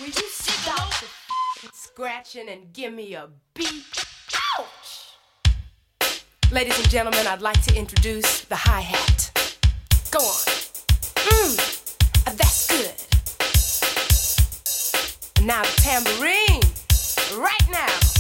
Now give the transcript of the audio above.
Will you stop scratching and give me a beat? Ouch! Ladies and gentlemen, I'd like to introduce the hi-hat. Go on. That's good. And now the tambourine. Right now.